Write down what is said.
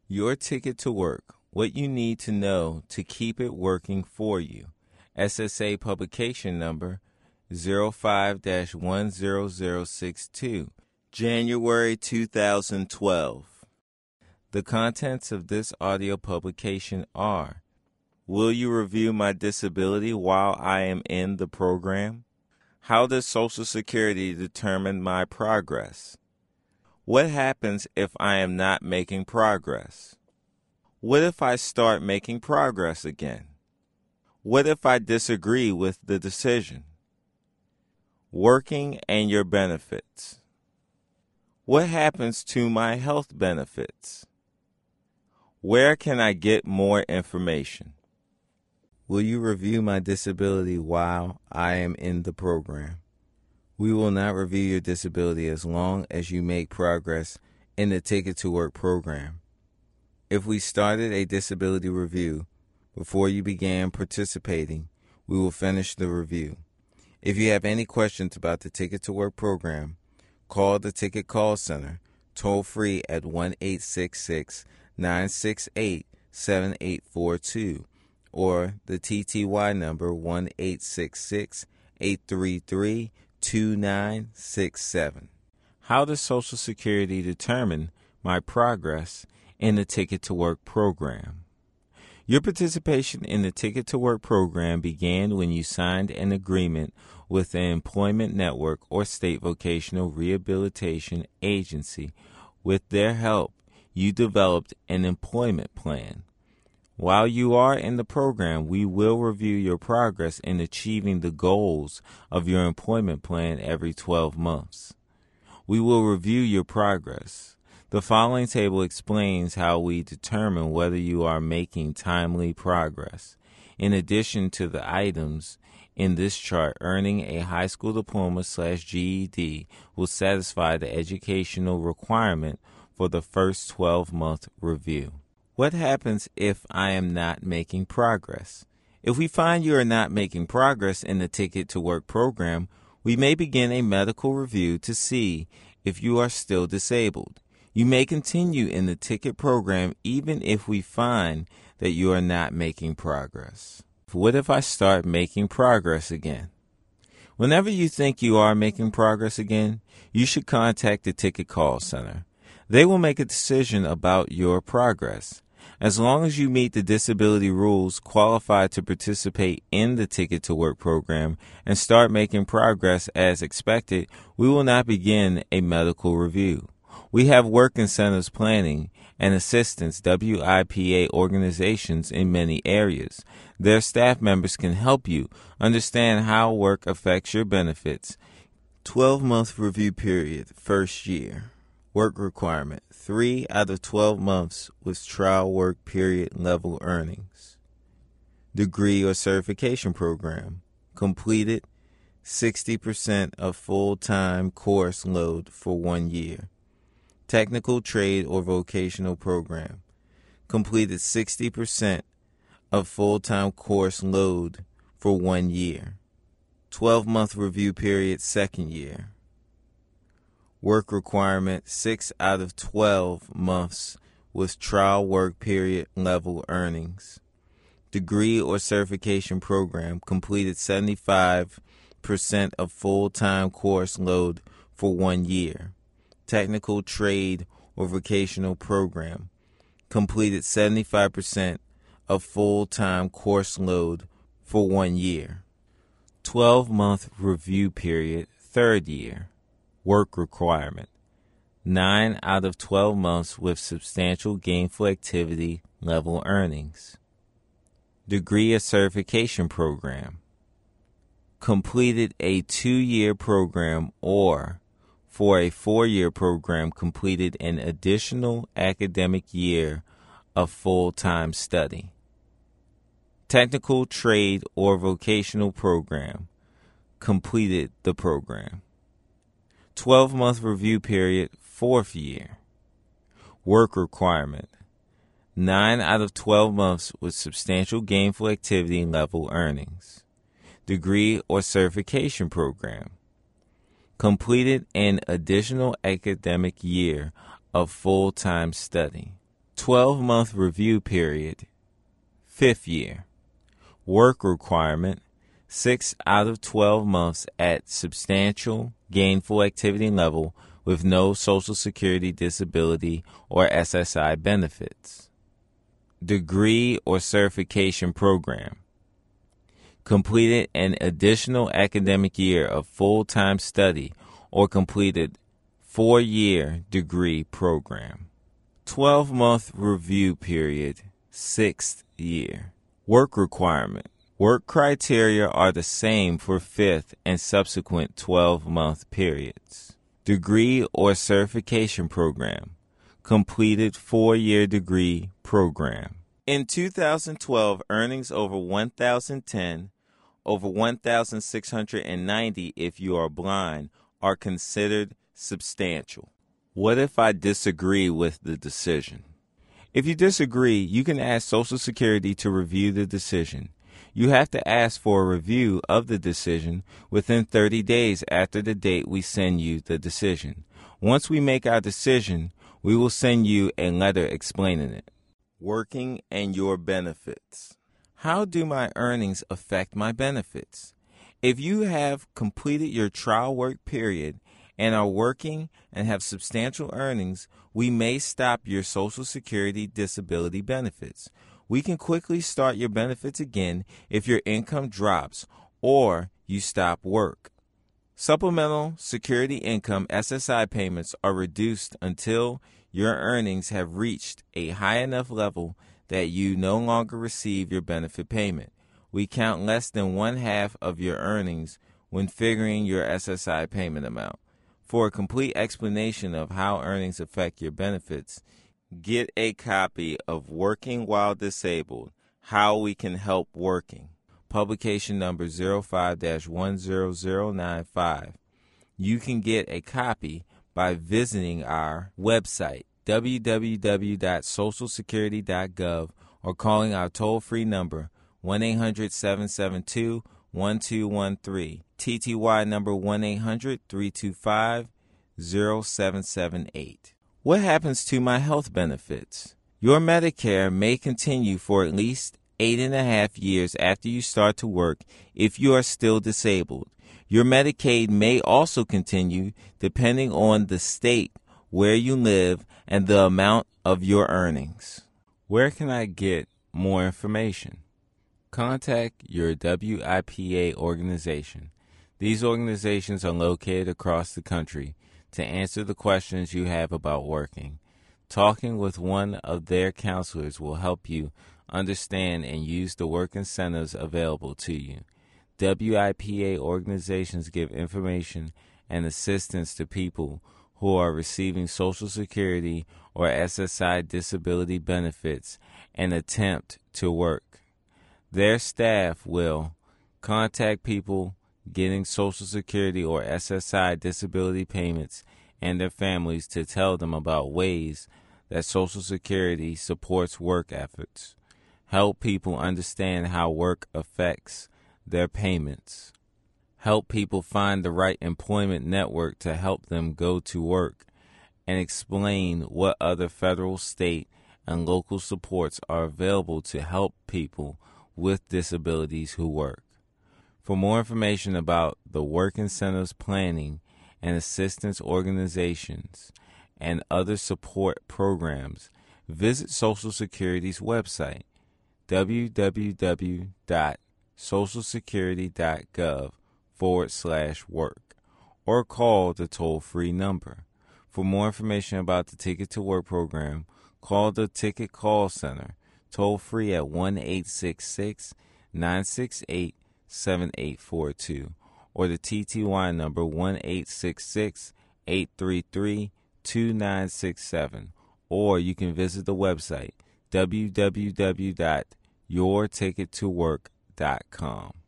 Your Ticket to Work, What You Need to Know to Keep It Working for You. SSA Publication Number 05-10062, January 2012. The contents of this audio publication are: will you review my disability while I am in the program? How does Social Security determine my progress? What happens if I am not making progress? What if I start making progress again? What if I disagree with the decision? Working and your benefits. What happens to my health benefits? Where can I get more information? Will you review my disability while I am in the program? We will not review your disability as long as you make progress in the Ticket to Work program. If we started a disability review before you began participating, we will finish the review. If you have any questions about the Ticket to Work program, call the Ticket Call Center toll free at 1-866-968-7842 or the TTY number 1-866-833-2967. How does Social Security determine my progress in the Ticket to Work program? Your participation in the Ticket to Work program began when you signed an agreement with the Employment Network or State Vocational Rehabilitation Agency. With their help, you developed an employment plan. While you are in the program, we will review your progress in achieving the goals of your employment plan every 12 months. We will review your progress. The following table explains how we determine whether you are making timely progress. In addition to the items in this chart, earning a high school diploma/GED will satisfy the educational requirement for the first 12-month review. What happens if I am not making progress? If we find you are not making progress in the Ticket to Work program, we may begin a medical review to see if you are still disabled. You may continue in the ticket program even if we find that you are not making progress. What if I start making progress again? Whenever you think you are making progress again, you should contact the Ticket Call Center. They will make a decision about your progress. As long as you meet the disability rules qualified to participate in the Ticket to Work program and start making progress as expected, we will not begin a medical review. We have work incentives planning and assistance WIPA organizations in many areas. Their staff members can help you understand how work affects your benefits. 12-month review period, first year. Work requirement, 3 out of 12 months with trial work period level earnings. Degree or certification program, completed 60% of full-time course load for 1 year. Technical trade or vocational program, completed 60% of full-time course load for 1 year. 12-month review period, second year. Work requirement, 6 out of 12 months with trial work period level earnings. Degree or certification program, completed 75% of full-time course load for 1 year. Technical trade or vocational program, completed 75% of full-time course load for 1 year. 12-month review period, third year. Work requirement, 9 out of 12 months with substantial gainful activity level earnings. Degree or certification program, completed a 2-year program or for a 4-year program completed an additional academic year of full-time study. Technical trade or vocational program, completed the program. 12-month review period, fourth year. Work requirement, 9 out of 12 months with substantial gainful activity level earnings. Degree or certification program, completed an additional academic year of full-time study. 12-month review period, 5th year. Work requirement, 6 out of 12 months at substantial gainful activity level with no Social Security disability or SSI benefits. Degree or certification program. Completed an additional academic year of full-time study or completed 4-year degree program. 12-month review period, 6th year. Work requirement. Work criteria are the same for 5th and subsequent 12-month periods. Degree or certification program. Completed 4-year degree program. In 2012, earnings over $1,010, over $1,690 if you are blind, are considered substantial. What if I disagree with the decision? If you disagree, you can ask Social Security to review the decision. You have to ask for a review of the decision within 30 days after the date we send you the decision. Once we make our decision, we will send you a letter explaining it. Working and your benefits. How do my earnings affect my benefits? If you have completed your trial work period and are working and have substantial earnings, we may stop your Social Security disability benefits. We can quickly start your benefits again if your income drops or you stop work. Supplemental Security Income SSI payments are reduced until your earnings have reached a high enough level that you no longer receive your benefit payment. We count less than 1/2 of your earnings when figuring your SSI payment amount. For a complete explanation of how earnings affect your benefits, get a copy of Working While Disabled, How We Can Help Working, publication number 05-10095. You can get a copy by visiting our website, www.socialsecurity.gov, or calling our toll-free number, 1-800-772-1213, TTY number 1-800-325-0778. What happens to my health benefits? Your Medicare may continue for at least 8.5 years after you start to work if you are still disabled. Your Medicaid may also continue depending on the state where you live and the amount of your earnings. Where can I get more information? Contact your WIPA organization. These organizations are located across the country to answer the questions you have about working. Talking with one of their counselors will help you understand and use the work incentives available to you. WIPA organizations give information and assistance to people who are receiving Social Security or SSI disability benefits and attempt to work. Their staff will contact people getting Social Security or SSI disability payments and their families to tell them about ways that Social Security supports work efforts, help people understand how work affects their payments, help people find the right employment network to help them go to work, and explain what other federal, state, and local supports are available to help people with disabilities who work. For more information about the Work Incentives Planning and Assistance Organizations and other support programs, visit Social Security's website, www.socialsecurity.gov/work, or call the toll-free number. For more information about the Ticket to Work program, call the Ticket Call Center, toll-free at 1-866-968-7842, or the TTY number 1-866-833-2967, or you can visit the website www.yourtickettowork.com.